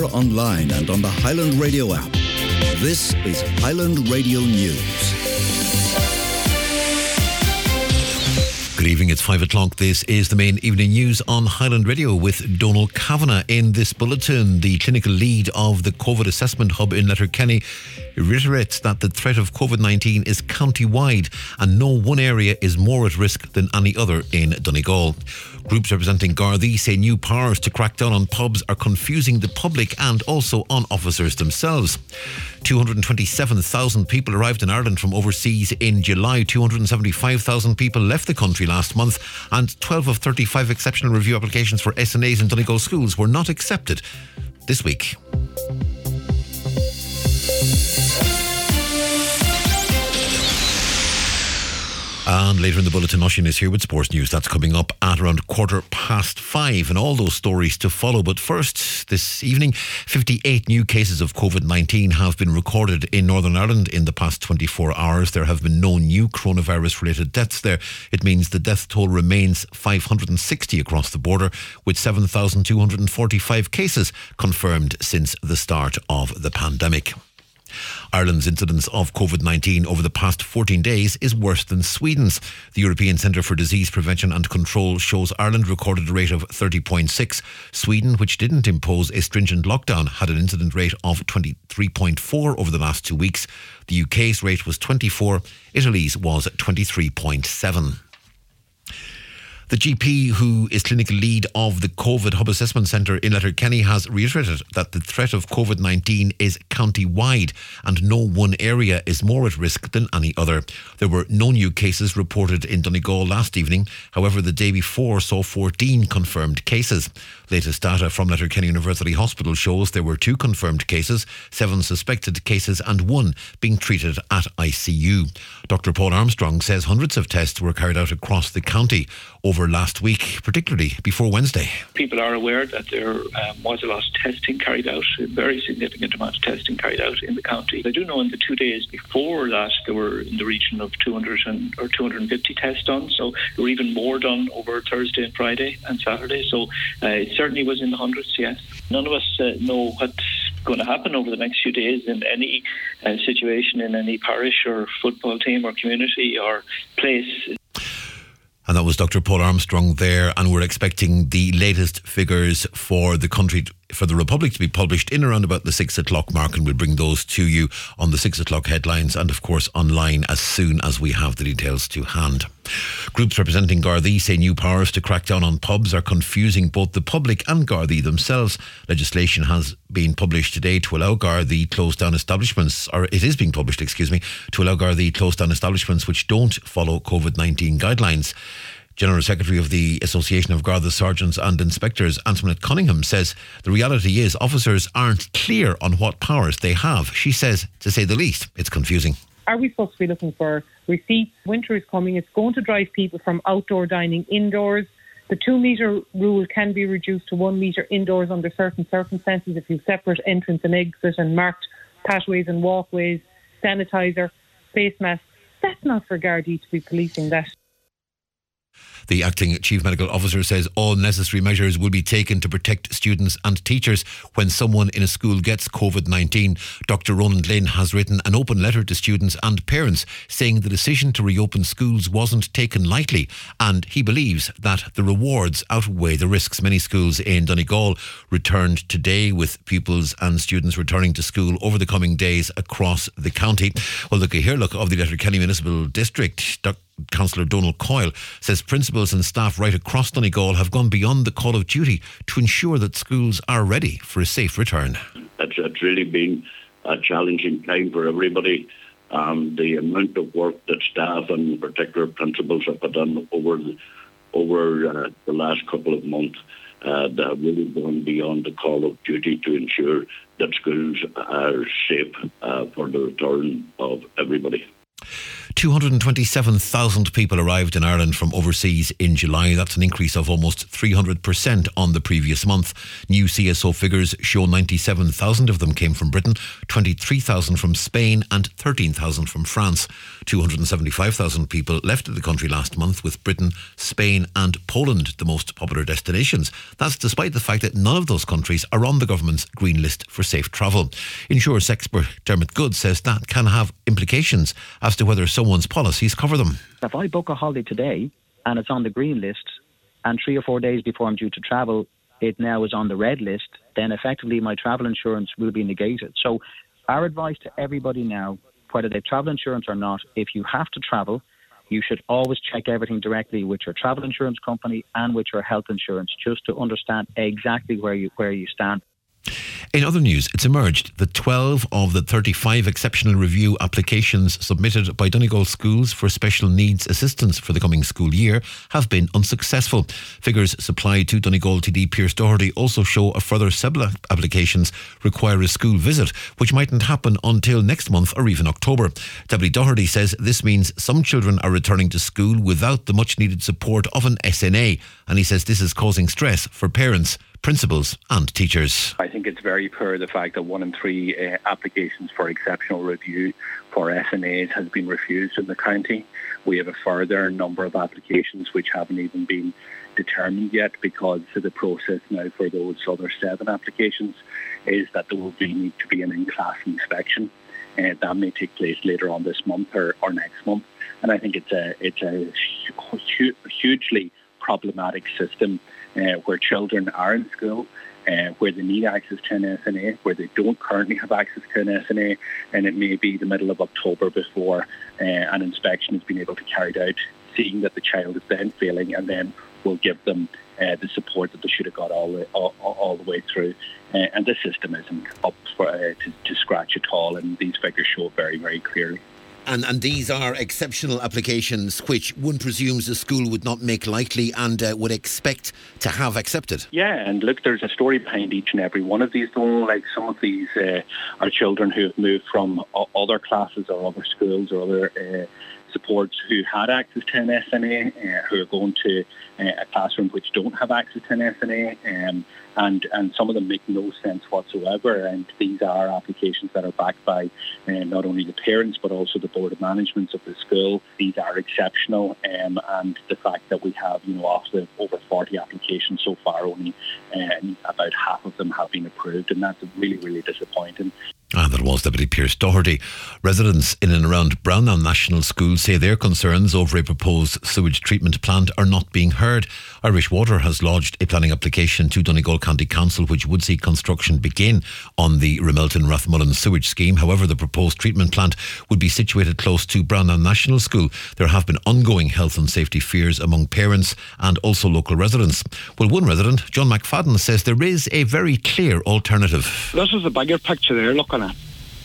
online and on the Highland Radio app. This is Highland Radio News. Good evening, it's 5 o'clock. This is the main evening news on Highland Radio with Donal Kavanagh. In this bulletin, the clinical lead of the COVID assessment hub in Letterkenny reiterates that the threat of COVID-19 is county-wide and no one area is more at risk than any other in Donegal. Groups representing Gardaí say new powers to crack down on pubs are confusing the public and also on officers themselves. 227,000 people arrived in Ireland from overseas in July. 275,000 people left the country last month, and 12 of 35 exceptional review applications for SNAs in Donegal schools were not accepted this week. And later in the bulletin, Oisín is here with sports news. That's coming up at around 5:15, and all those stories to follow. But first, this evening, 58 new cases of COVID-19 have been recorded in Northern Ireland in the past 24 hours. There have been no new coronavirus-related deaths there. It means the death toll remains 560 across the border, with 7,245 cases confirmed since the start of the pandemic. Ireland's incidence of COVID-19 over the past 14 days is worse than Sweden's. The European Centre for Disease Prevention and Control shows Ireland recorded a rate of 30.6. Sweden, which didn't impose a stringent lockdown, had an incident rate of 23.4 over the last 2 weeks. The UK's rate was 24. Italy's was 23.7. The GP, who is clinical lead of the COVID Hub Assessment Centre in Letterkenny, has reiterated that the threat of COVID-19 is county-wide and no one area is more at risk than any other. There were no new cases reported in Donegal last evening. However, the day before saw 14 confirmed cases. Latest data from Letterkenny University Hospital shows there were 2 confirmed cases, 7 suspected cases and 1 being treated at ICU. Dr. Paul Armstrong says hundreds of tests were carried out across the county over last week, particularly before Wednesday. People are aware that there was a lot of testing carried out, a very significant amount of testing carried out in the county. I do know in the 2 days before that there were in the region of 200 or 250 tests done, so there were even more done over Thursday and Friday and Saturday, so it certainly was in the hundreds, yes. None of us know what's going to happen over the next few days in any situation in any parish or football team or community or place. And that was Dr. Paul Armstrong there, and we're expecting the latest figures for the country, for the Republic, to be published in around about the 6 o'clock mark, and we'll bring those to you on the 6 o'clock headlines and of course online as soon as we have the details to hand. Groups representing Gardaí say new powers to crack down on pubs are confusing both the public and Gardaí themselves. Legislation has been published today to allow Gardaí close down establishments, or it is being published, to allow Gardaí close down establishments which don't follow COVID-19 guidelines. General Secretary of the Association of Garda Sergeants and Inspectors, Antoinette Cunningham, says the reality is officers aren't clear on what powers they have. She says, to say the least, it's confusing. Are we supposed to be looking for receipts? Winter is coming. It's going to drive people from outdoor dining indoors. The 2 metre rule can be reduced to 1 metre indoors under certain circumstances if you separate entrance and exit and marked pathways and walkways, sanitizer, face masks. That's not for Gardaí to be policing that. The acting chief medical officer says all necessary measures will be taken to protect students and teachers when someone in a school gets COVID-19. Dr. Roland Lynn has written an open letter to students and parents saying the decision to reopen schools wasn't taken lightly, and he believes that the rewards outweigh the risks. Many schools in Donegal returned today, with pupils and students returning to school over the coming days across the county. Well, look of the Letterkenny Municipal District, Councillor Donal Coyle says principals and staff right across Donegal have gone beyond the call of duty to ensure that schools are ready for a safe return. It's really been a challenging time for everybody. The amount of work that staff and in particular principals have put on over the last couple of months, they have really gone beyond the call of duty to ensure that schools are safe for the return of everybody. 227,000 people arrived in Ireland from overseas in July. That's an increase of almost 300% on the previous month. New CSO figures show 97,000 of them came from Britain, 23,000 from Spain and 13,000 from France. 275,000 people left the country last month, with Britain, Spain and Poland the most popular destinations. That's despite the fact that none of those countries are on the government's green list for safe travel. Insurance expert Dermot Good says that can have implications as to whether someone's policies cover them. If I book a holiday today and it's on the green list, and 3 or 4 days before I'm due to travel, it now is on the red list, then effectively my travel insurance will be negated. So our advice to everybody now, whether they have travel insurance or not, if you have to travel, you should always check everything directly with your travel insurance company and with your health insurance, just to understand exactly where you stand. In other news, it's emerged that 12 of the 35 exceptional review applications submitted by Donegal schools for special needs assistance for the coming school year have been unsuccessful. Figures supplied to Donegal TD Pierce Doherty also show a further several applications require a school visit, which mightn't happen until next month or even October. Deputy Doherty says this means some children are returning to school without the much needed support of an SNA, and he says this is causing stress for parents, principals and teachers. I think it's very poor the fact that 1 in 3 applications for exceptional review for SNAs has been refused in the county. We have a further number of applications which haven't even been determined yet, because the process now for those other 7 applications is that there will need to be an in-class inspection. That may take place later on this month or next month. And I think it's a hugely problematic system where children are in school, where they need access to an SNA, where they don't currently have access to an SNA, and it may be the middle of October before an inspection has been able to be carried out, seeing that the child is then failing, and then will give them the support that they should have got all the way through. And the system isn't up to scratch at all, and these figures show it very, very clearly. And these are exceptional applications which one presumes the school would not make lightly and would expect to have accepted. Yeah, and look, there's a story behind each and every one of these, though. Like, some of these are children who have moved from other classes or other schools or other supports who had access to an SNA, who are going to a classroom which don't have access to an SNA, and some of them make no sense whatsoever. And these are applications that are backed by not only the parents but also the board of management of the school. These are exceptional, and the fact that we have, of the over 40 applications so far, only about half of them have been approved, and that's really, really disappointing. And that was Deputy Pierce Doherty. Residents in and around Browndown National School say their concerns over a proposed sewage treatment plant are not being heard. Irish Water has lodged a planning application to Donegal County Council which would see construction begin on the Ramelton-Rathmullen sewage scheme. However, the proposed treatment plant would be situated close to Browndown National School. There have been ongoing health and safety fears among parents and also local residents. Well, one resident, John McFadden, says there is a very clear alternative. This is the bigger picture they're looking at.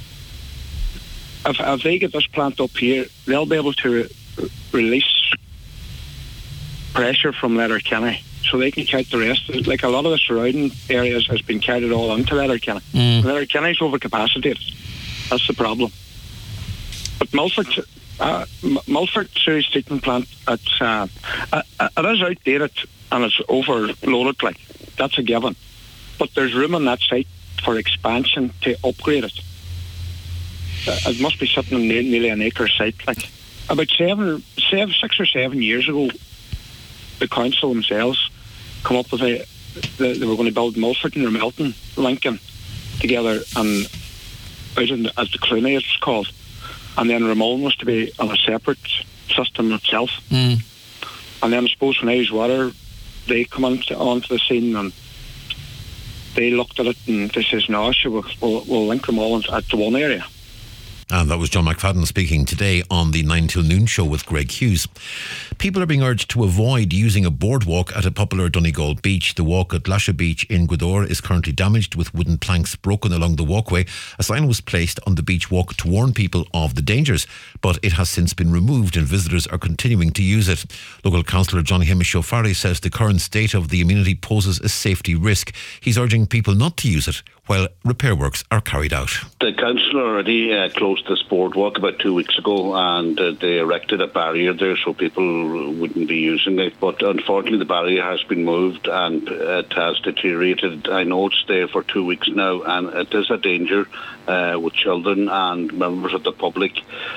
If they get this plant up here, they'll be able to release pressure from Letterkenny, so they can count the rest. Like, a lot of the surrounding areas has been carried all into Letterkenny. Letterkenny's overcapacitated. That's the problem. But Mulford sewage treatment plant, it is outdated and it's overloaded. Like, that's a given. But there's room on that site for expansion to upgrade it. It must be sitting on nearly an acre site. Like, about 6 or 7 years ago, the council themselves come up with they were going to build Mulford and Ramelton, Lincoln together, and out as the Clooney it's called, and then Ramelton was to be on a separate system itself. And then I suppose when Irish Water, they come onto the scene, and they looked at it and they says, no, sure, we'll link them all at the one area. And that was John McFadden speaking today on the 9 till noon show with Greg Hughes. People are being urged to avoid using a boardwalk at a popular Donegal beach. The walk at Lasha Beach in Gweedore is currently damaged with wooden planks broken along the walkway. A sign was placed on the beach walk to warn people of the dangers, but it has since been removed and visitors are continuing to use it. Local councillor Johnny Hamish O'Farrell says the current state of the amenity poses a safety risk. He's urging people not to use it while repair works are carried out. The council already closed this boardwalk about 2 weeks ago, and they erected a barrier there so people wouldn't be using it. But unfortunately, the barrier has been moved and it has deteriorated. I know it's there for 2 weeks now, and it is a danger with children and members of the public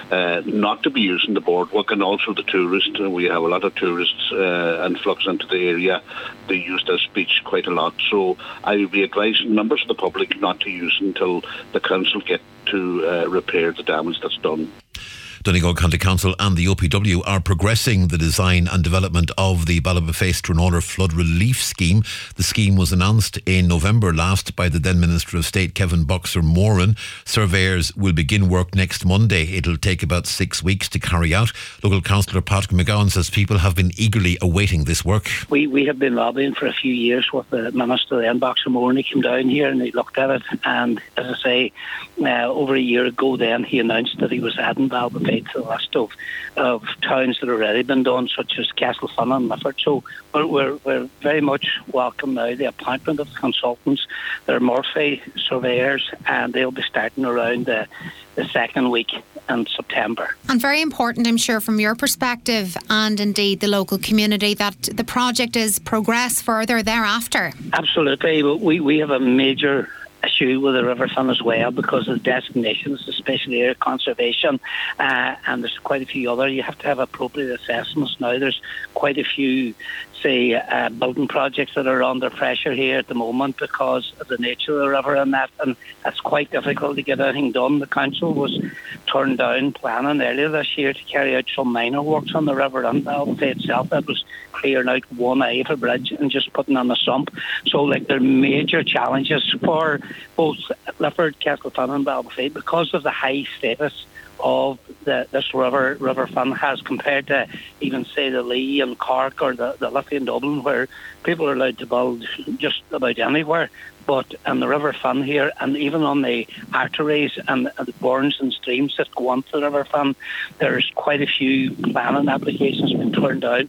not to be using the boardwalk, and also the tourists. We have a lot of tourists influx into the area. They use this beach quite a lot. So I will be advising members of the public not to use until the council get to repair the damage that's done. Donegal County Council and the OPW are progressing the design and development of the Ballybofey-Stranrawer Flood Relief Scheme. The scheme was announced in November last by the then Minister of State, Kevin Boxer-Moran. Surveyors will begin work next Monday. It'll take about 6 weeks to carry out. Local Councillor Patrick McGowan says people have been eagerly awaiting this work. We have been lobbying for a few years with the Minister then, Boxer-Moran. He came down here and he looked at it, and as I say, over a year ago then he announced that he was adding Ballybofey to the list of towns that have already been done, such as Castlefin and Lifford. So we're very much welcome now the appointment of the consultants. They're Murphy surveyors, and they'll be starting around the second week in September. And very important, I'm sure, from your perspective and indeed the local community, that the project is progress further thereafter. Absolutely. We have a major issue with the Riverfront as well because of the designations, especially area conservation, and there's quite a few other. You have to have appropriate assessments now. There's quite a few, say, building projects that are under pressure here at the moment because of the nature of the river and that's quite difficult to get anything done. The council was turned down planning earlier this year to carry out some minor works on the river, and Ballybofey itself, that was clearing out one eye of a bridge and just putting on a sump. So there are major challenges for both Lifford, Castlefin and Ballybofey because of the high status of this riverfront has compared to even say the Lee and Cork or the Liffey and Dublin, where people are allowed to build just about anywhere. But on the riverfront here, and even on the arteries and the burns and streams that go onto the riverfront, there's quite a few planning applications been turned down.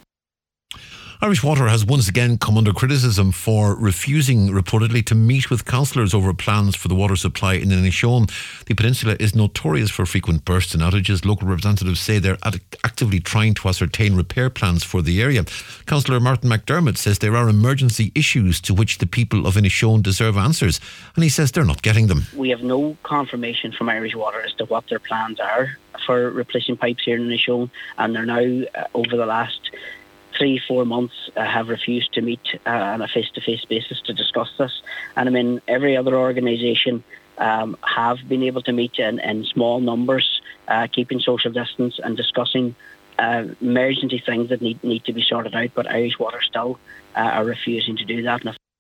Irish Water has once again come under criticism for refusing reportedly to meet with councillors over plans for the water supply in Inishowen. The peninsula is notorious for frequent bursts and outages. Local representatives say they're actively trying to ascertain repair plans for the area. Councillor Martin McDermott says there are emergency issues to which the people of Inishowen deserve answers, and he says they're not getting them. We have no confirmation from Irish Water as to what their plans are for replacing pipes here in Inishowen, and they're now, over the last 3-4 months, have refused to meet on a face-to-face basis to discuss this. And I mean, every other organisation have been able to meet in small numbers, keeping social distance and discussing emergency things that need to be sorted out, but Irish Water still are refusing to do that.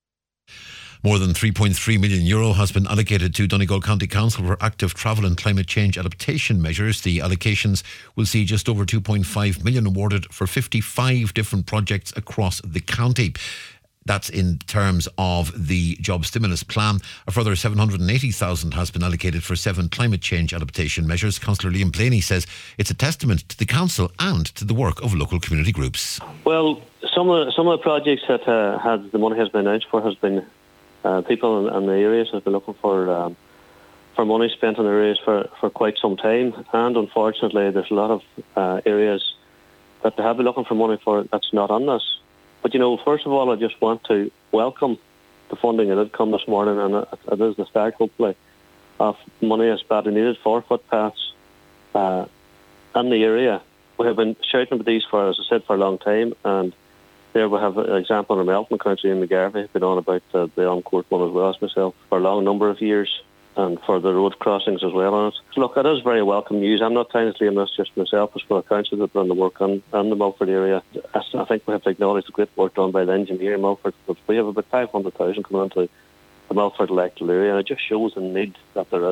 More than €3.3 million has been allocated to Donegal County Council for active travel and climate change adaptation measures. The allocations will see just over €2.5 million awarded for 55 different projects across the county. That's in terms of the job stimulus plan. A further $780,000 has been allocated for 7 climate change adaptation measures. Councillor Liam Blaney says it's a testament to the council and to the work of local community groups. Well, some of the projects that the money has been announced for has been people in the areas have been looking for money spent in the areas for quite some time, and unfortunately there's a lot of areas that they have been looking for money for that's not on this. But first of all, I just want to welcome the funding that did come this morning, and it is the start, hopefully, of money that's badly needed for footpaths in the area. We have been shouting about these for, as I said, for a long time, and there we have an example in Melton County in McGarvey. I've been on about the on-court one as well as myself for a long number of years, and for the road crossings as well on it. So look, it is very welcome news. I'm not trying to claim this just myself, as for the council that have done the work on the Mulford area. I think we have to acknowledge the great work done by the engineer in Mulford. We have about 500,000 coming into the Mulford electoral area, and it just shows the need that there is.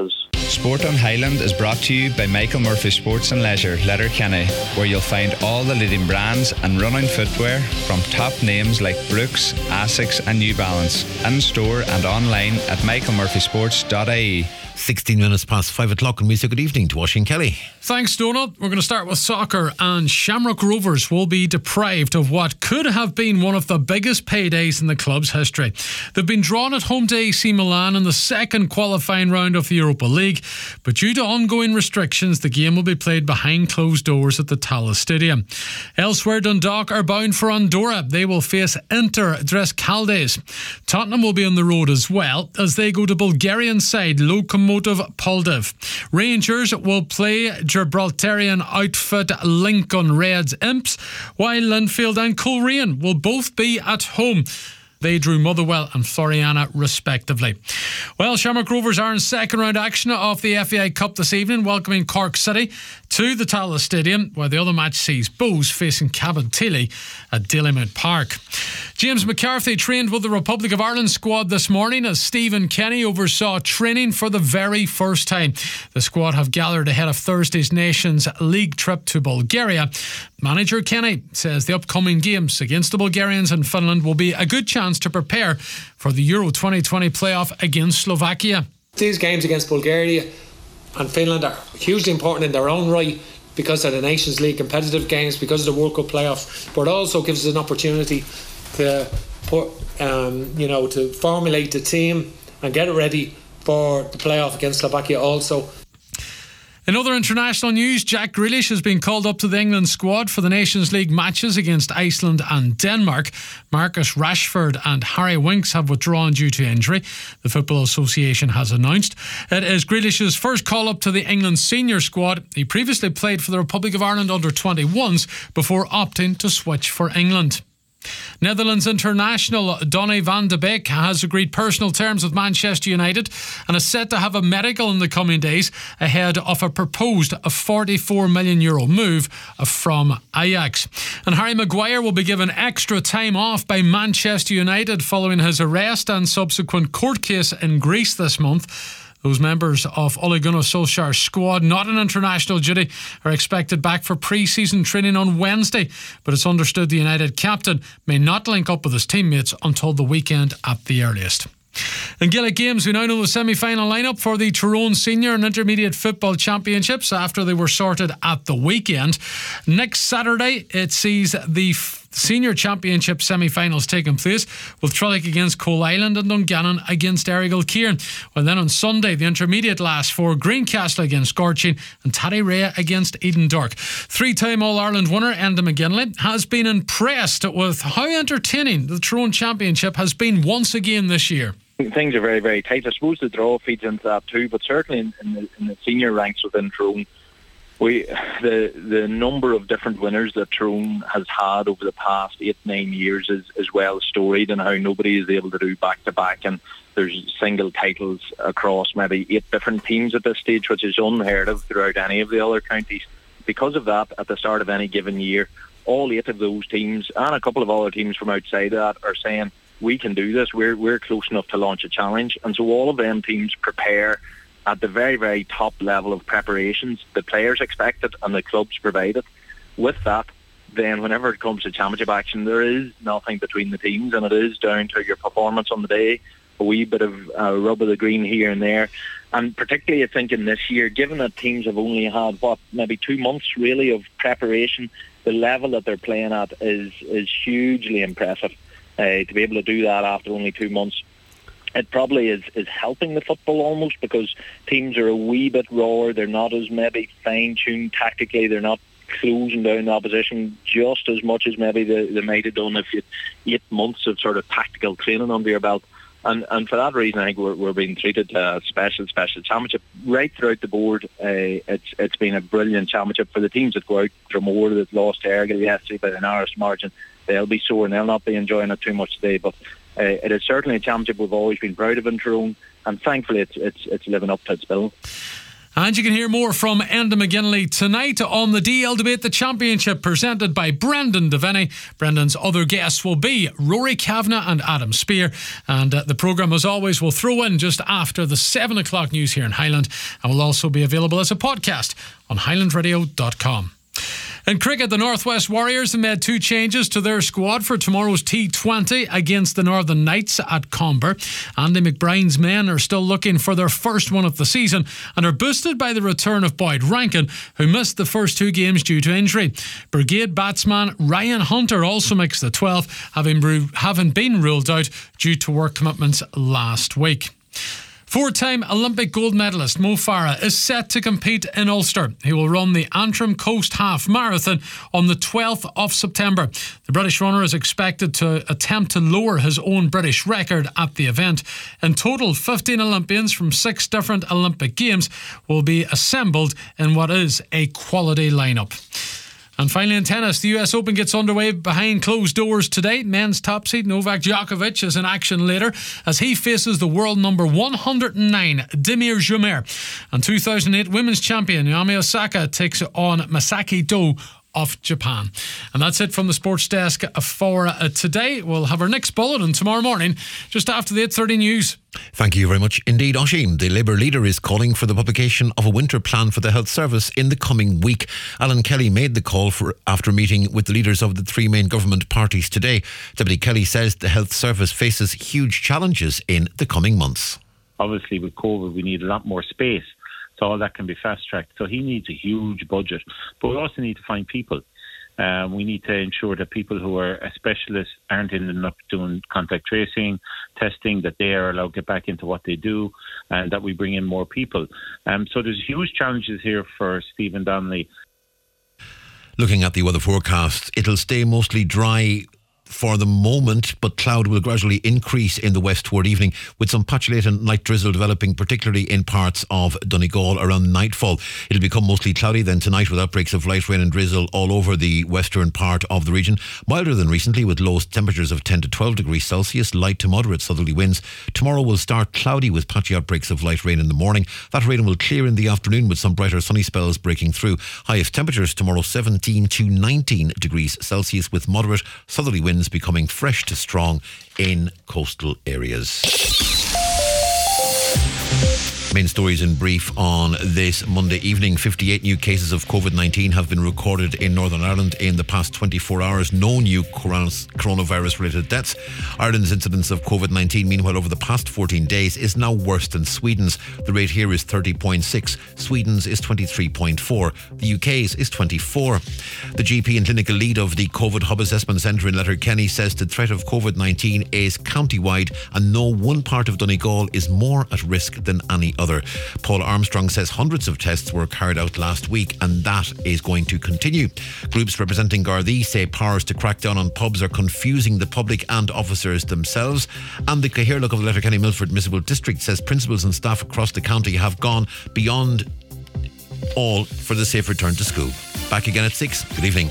Sport on Highland is brought to you by Michael Murphy Sports and Leisure, Letterkenny, where you'll find all the leading brands and running footwear from top names like Brooks, Asics and New Balance, in store and online at michaelmurphysports.ie. 16 minutes past 5 o'clock, and we say good evening to Oisín Kelly. Thanks, Donald. We're going to start with soccer, and Shamrock Rovers will be deprived of what could have been one of the biggest paydays in the club's history. They've been drawn at home to AC Milan in the second qualifying round of the Europa League, but due to ongoing restrictions, the game will be played behind closed doors at the Tallaght Stadium. Elsewhere, Dundalk are bound for Andorra. They will face Inter Drescaldes. Tottenham will be on the road as well, as they go to Bulgarian side Lokomotiv Plovdiv. Rangers will play Gibraltarian outfit Lincoln Reds Imps, while Linfield and Coleraine will both be at home. They drew Motherwell and Floriana respectively. Well, Shamrock Rovers are in second round action of the FAI Cup this evening, welcoming Cork City to the Tallaght Stadium, where the other match sees Bows facing Cabinteely at Dalymount Park. James McCarthy trained with the Republic of Ireland squad this morning as Stephen Kenny oversaw training for the very first time. The squad have gathered ahead of Thursday's Nations League trip to Bulgaria. Manager Kenny says the upcoming games against the Bulgarians and Finland will be a good chance to prepare for the Euro 2020 playoff against Slovakia. These games against Bulgaria and Finland are hugely important in their own right because of the Nations League competitive games, because of the World Cup playoffs, but also gives us an opportunity to put, to formulate the team and get it ready for the playoff against Slovakia also. In other international news, Jack Grealish has been called up to the England squad for the Nations League matches against Iceland and Denmark. Marcus Rashford and Harry Winks have withdrawn due to injury, the Football Association has announced. It is Grealish's first call up to the England senior squad. He previously played for the Republic of Ireland under-21s before opting to switch for England. Netherlands international Donny van de Beek has agreed personal terms with Manchester United and is set to have a medical in the coming days ahead of a proposed €44 million move from Ajax. And Harry Maguire will be given extra time off by Manchester United following his arrest and subsequent court case in Greece this month. Those members of Ole Gunnar Solskjaer's squad not on international duty are expected back for pre-season training on Wednesday, but it's understood the United captain may not link up with his teammates until the weekend at the earliest. In Gaelic games, we now know the semi-final lineup for the Tyrone Senior and Intermediate Football Championships after they were sorted at the weekend. Next Saturday, it sees the Senior Championship semi-finals taking place, with Trolloc against Coal Island and Dungannon against Errigal Kieran. Well, then on Sunday, the intermediate last four, Greencastle against Gorchin and Taddyrea against Eden Dork. Three-time All-Ireland winner Enda McGinley has been impressed with how entertaining the Tyrone Championship has been once again this year. Things are very, very tight. I suppose the draw feeds into that too, but certainly in the senior ranks within Tyrone, the number of different winners that Tyrone has had over the past 8-9 years is well storied, and how nobody is able to do back-to-back, and there's single titles across maybe 8 different teams at this stage, which is unheard of throughout any of the other counties. Because of that, at the start of any given year, all 8 of those teams and a couple of other teams from outside that are saying, we can do this, we're close enough to launch a challenge. And so all of them teams prepare at the very, very top level of preparations. The players expect it and the clubs provide it. With that, then whenever it comes to championship action, there is nothing between the teams, and it is down to your performance on the day, a wee bit of rub of the green here and there. And particularly I think in this year, given that teams have only had, maybe 2 months really of preparation, the level that they're playing at is hugely impressive. To be able to do that after only 2 months, it probably is helping the football almost, because teams are a wee bit rawer. They're not as maybe fine-tuned tactically. They're not closing down the opposition just as much as maybe they might have done if you had 8 months of sort of tactical training under your belt. And for that reason, I think we're being treated to a special championship right throughout the board. It's been a brilliant championship for the teams that go out. Dromore that lost to Errigal yesterday by the narrowest margin. They'll be sore and they'll not be enjoying it too much today. But it is certainly a championship we've always been proud of in Tyrone, and thankfully it's living up to its bill. And you can hear more from Enda McGinley tonight on the DL Debate the Championship, presented by Brendan Devaney. Brendan's other guests will be Rory Kavanagh and Adam Spear. And the programme, as always, will throw in just after the 7 o'clock news here in Highland, and will also be available as a podcast on highlandradio.com. In cricket, the Northwest Warriors have made 2 changes to their squad for tomorrow's T20 against the Northern Knights at Comber. Andy McBride's men are still looking for their first one of the season and are boosted by the return of Boyd Rankin, who missed the first 2 games due to injury. Brigade batsman Ryan Hunter also makes the 12, having been ruled out due to work commitments last week. 4-time Olympic gold medalist Mo Farah is set to compete in Ulster. He will run the Antrim Coast Half Marathon on the 12th of September. The British runner is expected to attempt to lower his own British record at the event. In total, 15 Olympians from 6 different Olympic Games will be assembled in what is a quality lineup. And finally in tennis, the US Open gets underway behind closed doors today. Men's top seed Novak Djokovic is in action later as he faces the world number 109, Damir Dzumhur. And 2008 women's champion Naomi Osaka takes on Masaki Do of Japan. And that's it from the sports desk for today. We'll have our next bulletin tomorrow morning, just after the 8:30 news. Thank you very much indeed, Oisin. The Labour leader is calling for the publication of a winter plan for the health service in the coming week. Alan Kelly made the call after meeting with the leaders of the 3 main government parties today. Deputy Kelly says the health service faces huge challenges in the coming months. Obviously with COVID we need a lot more space, so all that can be fast-tracked. So he needs a huge budget. But we also need to find people. We need to ensure that people who are specialists aren't ending up doing contact tracing, testing, that they are allowed to get back into what they do, and that we bring in more people. So there's huge challenges here for Stephen Donnelly. Looking at the weather forecast, it'll stay mostly dry for the moment, but cloud will gradually increase in the west toward evening, with some patchy late and light drizzle developing, particularly in parts of Donegal around nightfall. It'll become mostly cloudy then tonight, with outbreaks of light rain and drizzle all over the western part of the region. Milder than recently, with low temperatures of 10 to 12 degrees Celsius, light to moderate southerly winds. Tomorrow will start cloudy with patchy outbreaks of light rain in the morning. That rain will clear in the afternoon with some brighter sunny spells breaking through. Highest temperatures tomorrow 17 to 19 degrees Celsius, with moderate southerly winds becoming fresh to strong in coastal areas. Main stories in brief on this Monday evening. 58 new cases of COVID-19 have been recorded in Northern Ireland in the past 24 hours. No new coronavirus-related deaths. Ireland's incidence of COVID-19, meanwhile, over the past 14 days is now worse than Sweden's. The rate here is 30.6. Sweden's is 23.4. The UK's is 24. The GP and clinical lead of the COVID Hub Assessment Centre in Letterkenny says the threat of COVID-19 is county-wide and no one part of Donegal is more at risk than any other. Paul Armstrong says hundreds of tests were carried out last week and that is going to continue. Groups representing Gardaí say powers to crack down on pubs are confusing the public and officers themselves. And the Cathaoirleach of the Letterkenny Milford Municipal District says principals and staff across the county have gone beyond all for the safe return to school. Back again at 6. Good evening.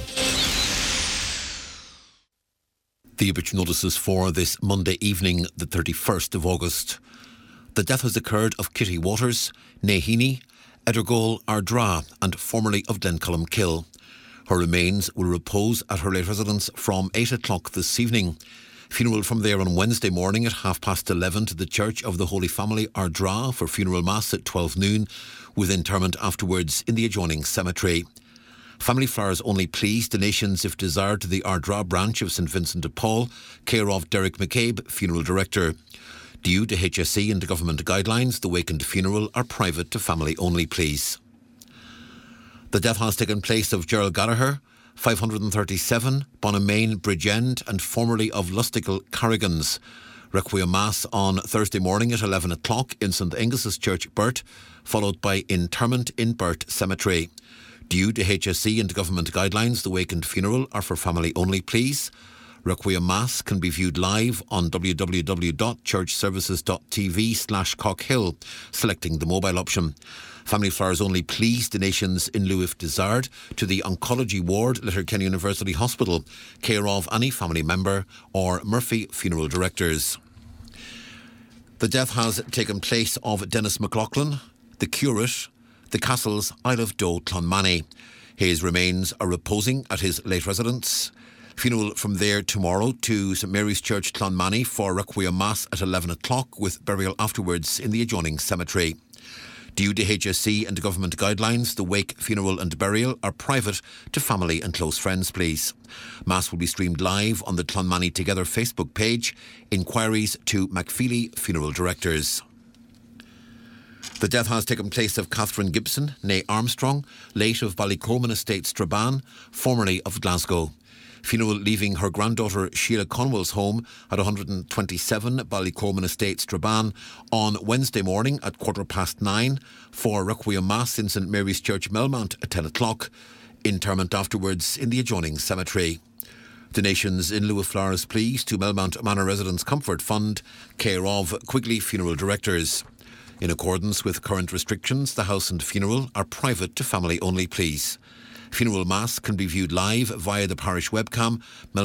The obituary notices for this Monday evening, the 31st of August. The death has occurred of Kitty Waters, née Heaney, Edergol Ardra, and formerly of Glencullen. Her remains will repose at her late residence from 8 o'clock this evening. Funeral from there on Wednesday morning at 11:30 to the Church of the Holy Family Ardra for funeral mass at 12 noon, with interment afterwards in the adjoining cemetery. Family flowers only, please. Donations, if desired, to the Ardra branch of St Vincent de Paul, care of Derek McCabe, funeral director. Due to HSE and the government guidelines, the wake and funeral are private to family only, please. The death has taken place of Gerald Gallagher, 537, Bonamain Bridgend, and formerly of Lusticle Carrigans. Requiem Mass on Thursday morning at 11 o'clock in St Angus's Church, Burt, followed by interment in Burt Cemetery. Due to HSE and government guidelines, the wake and funeral are for family only, please. Requiem Mass can be viewed live on www.churchservices.tv/Cockhill, selecting the mobile option. Family flowers only, please. Donations in lieu if desired to the Oncology Ward, Letterkenny University Hospital, care of any family member or Murphy Funeral Directors. The death has taken place of Dennis McLaughlin, the curate, the Castle's Isle of Doe, Clonmany. His remains are reposing at his late residence. Funeral from there tomorrow to St Mary's Church, Clonmany for Requiem Mass at 11 o'clock with burial afterwards in the adjoining cemetery. Due to HSE and government guidelines, the wake, funeral and burial are private to family and close friends, please. Mass will be streamed live on the Clonmany Together Facebook page. Inquiries to McFeely Funeral Directors. The death has taken place of Catherine Gibson, née Armstrong, late of Ballycoman Estate, Strabane, formerly of Glasgow. Funeral leaving her granddaughter Sheila Conwell's home at 127 Ballycoman Estate, Strabane on Wednesday morning at 9:15 for Requiem Mass in St Mary's Church, Melmount at 10 o'clock. Interment afterwards in the adjoining cemetery. Donations in lieu of flowers, please, to Melmount Manor Residents Comfort Fund, care of Quigley Funeral Directors. In accordance with current restrictions, the house and funeral are private to family only, please. Funeral Mass can be viewed live via the parish webcam,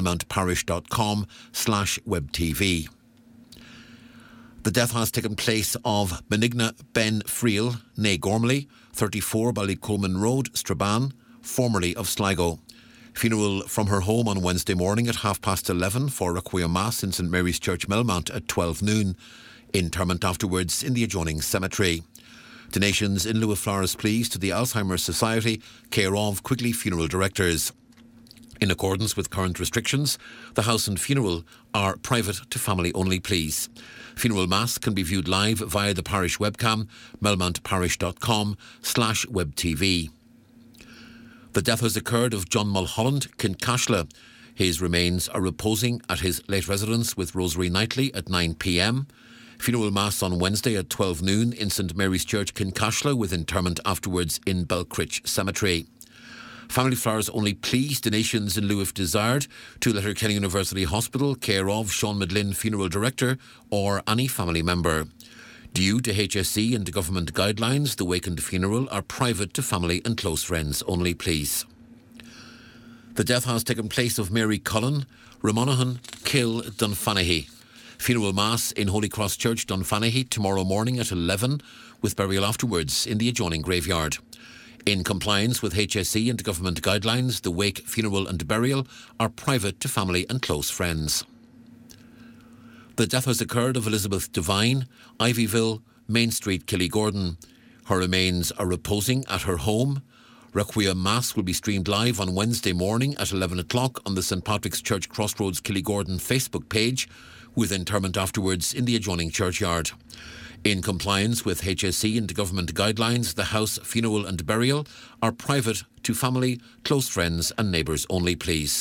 melmountparish.com/webtv. The death has taken place of Benigna Ben Friel, née Gormley, 34 Ballycoman Road, Strabane, formerly of Sligo. Funeral from her home on Wednesday morning at 11:30 for Requiem Mass in St Mary's Church, Melmount at 12 noon. Interment afterwards in the adjoining cemetery. Donations in lieu of flowers, please, to the Alzheimer's Society, care of Quigley Funeral Directors. In accordance with current restrictions, the house and funeral are private to family only, please. Funeral Mass can be viewed live via the parish webcam, melmountparish.com/webtv. The death has occurred of John Mulholland, Kincashla. His remains are reposing at his late residence with Rosary Knightley at 9 p.m. Funeral Mass on Wednesday at 12 noon in St Mary's Church, Kincashla, with interment afterwards in Belcrich Cemetery. Family flowers only, please. Donations in lieu if desired to Letterkenny University Hospital, care of Sean Medlin Funeral Director or any family member. Due to HSE and government guidelines, the wake and funeral are private to family and close friends only, please. The death has taken place of Mary Cullen, Ramonaghan, Kill, Dunfanaghy. Funeral Mass in Holy Cross Church, Dunfanaghy, tomorrow morning at 11, with burial afterwards in the adjoining graveyard. In compliance with HSE and government guidelines, the wake, funeral and burial are private to family and close friends. The death has occurred of Elizabeth Devine, Ivyville, Main Street, Killygordon. Her remains are reposing at her home. Requiem Mass will be streamed live on Wednesday morning at 11 o'clock on the St Patrick's Church Crossroads Killygordon Facebook page, with interment afterwards in the adjoining churchyard. In compliance with HSE and government guidelines, the house, funeral and burial are private to family, close friends and neighbours only, please.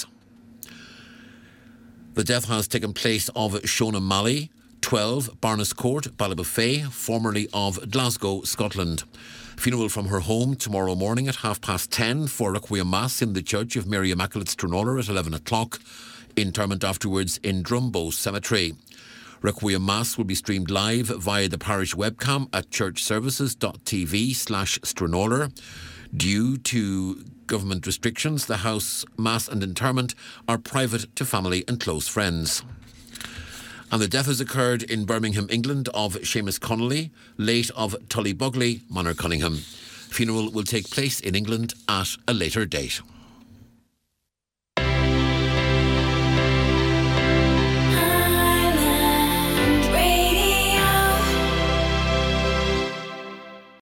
The death has taken place of Shona Malley, 12 Barnes Court, Ballybuffet, formerly of Glasgow, Scotland. Funeral from her home tomorrow morning at 10:30 for Requiem Mass in the Church of Mary Immaculate Strannola at 11 o'clock. Interment afterwards in Drumbo Cemetery. Requiem Mass will be streamed live via the parish webcam at churchservices.tv/Strannola. Due to government restrictions, the house, mass and interment are private to family and close friends. And the death has occurred in Birmingham, England, of Seamus Connolly, late of Tullybugley, Manor Cunningham. Funeral will take place in England at a later date.